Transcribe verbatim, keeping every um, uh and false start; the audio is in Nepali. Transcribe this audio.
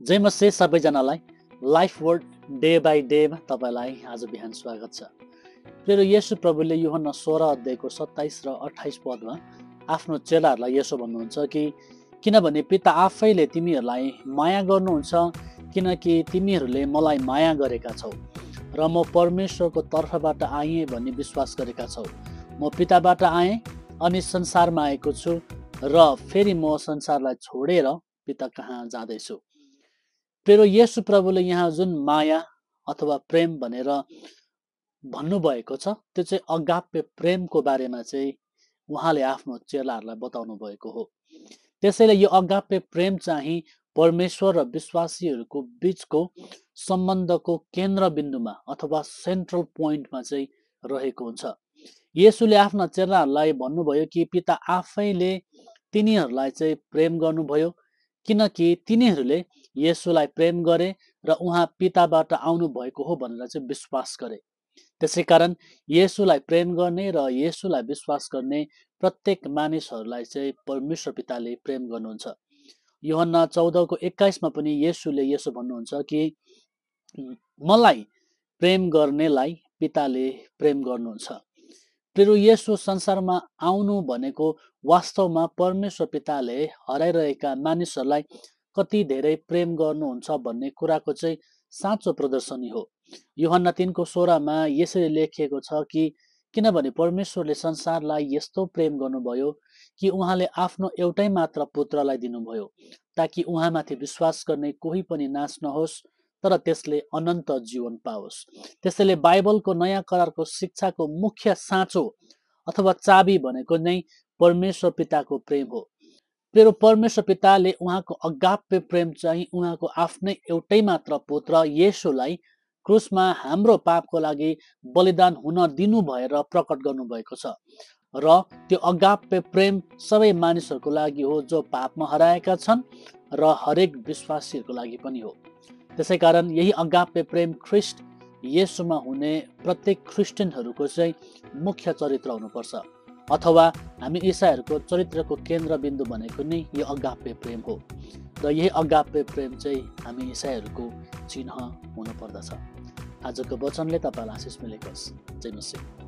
जय मसे सबैजनालाई लाइफ वर्ड डे बाई डेमा तपाईँलाई आज बिहान स्वागत छ। प्रिय येशू प्रभुले यूहन्ना सोह्र अध्यायको सत्ताइस र अट्ठाइस पदमा आफ्नो चेलाहरूलाई यसो भन्नुहुन्छ कि किनभने पिता आफैले तिमीहरूलाई माया गर्नुहुन्छ, किनकि तिमीहरूले मलाई माया गरेका छौ र म परमेश्वरको तर्फबाट आएँ भन्ने विश्वास गरेका छौ। म पिताबाट आएँ अनि संसारमा आएको छु र फेरि म संसारलाई छोडेर पिता कहाँ जाँदैछु। प्रिय येशू प्रभुले यहाँ जुन माया अथवा प्रेम भनेर भन्नुभएको छ त्यो चाहिँ अगाप्य प्रेमको बारेमा चाहिँ उहाँले आफ्नो चेलाहरूलाई बताउनु भएको हो। त्यसैले यो अगाप्य प्रेम चाहिँ परमेश्वर र विश्वासीहरूको बीचको सम्बन्धको केन्द्रबिन्दुमा अथवा सेन्ट्रल पोइन्टमा चाहिँ रहेको हुन्छ। येशूले आफ्ना चेलाहरूलाई भन्नुभयो कि पिता आफैले तिनीहरूलाई चाहिँ प्रेम गर्नुभयो, किनकि तिनीहरूले येशूलाई प्रेम गरे र उहाँ पिताबाट आउनु भएको हो भनेर चाहिँ विश्वास गरे। त्यसै कारण येशूलाई प्रेम गर्ने र येशूलाई विश्वास गर्ने प्रत्येक मानिसहरूलाई चाहिँ परमेश्वर पिताले प्रेम गर्नुहुन्छ। यूहन्ना चौधको एक्काइसमा पनि येशूले यसो भन्नुहुन्छ कि मलाई प्रेम गर्नेलाई पिताले प्रेम गर्नुहुन्छ। प्रिय येशू संसारमा आउनु भनेको वास्तवमा परमेश्वर पिताले हराइरहेका मानिसहरूलाई कति धेरै प्रेम गर्नुहुन्छ भन्ने कुराको चाहिँ साँचो प्रदर्शनी हो। यूहन्ना तीनको सोह्रमा यसरी लेखिएको छ कि किनभने परमेश्वरले संसारलाई यस्तो प्रेम गर्नुभयो कि उहाँले आफ्नो एउटै मात्र पुत्रलाई दिनुभयो, ताकि उहाँमाथि विश्वास गर्ने कोही पनि नाश नहोस् तर त्यसले अनन्त जीवन पाओस्। त्यसैले बाइबलको नयाँ करारको शिक्षाको मुख्य साँचो अथवा चाबी भनेको नै परमेश्वर पिताको प्रेम हो। प्रिय परमेश्वर पिताले उहाँको अगाप्य प्रेम चाहिँ उहाँको आफ्नै एउटै मात्र पुत्र येशूलाई क्रुसमा हाम्रो पापको लागि बलिदान हुन दिनु भएर प्रकट गर्नुभएको छ र त्यो अगाप्य प्रेम सबै मानिसहरूको लागि हो जो पापमा हराएका छन् र हरेक विश्वासीहरूको लागि पनि हो। त्यसै कारण यही अगाप्य प्रेम ख्रिस्ट येशूमा हुने प्रत्येक क्रिस्चियनहरूको चाहिँ मुख्य चरित्र हुनुपर्छ, अथवा हामी ईसाईहरूको चरित्रको केन्द्रबिन्दु भनेको नै यो अगाप्य प्रेम हो र यही अगाप्य प्रेम चाहिँ हामी ईसाईहरूको चिन्ह हुनुपर्दछ। आजको वचनले तपाईँलाई आशिष मिलेको होस्। जय मसीह।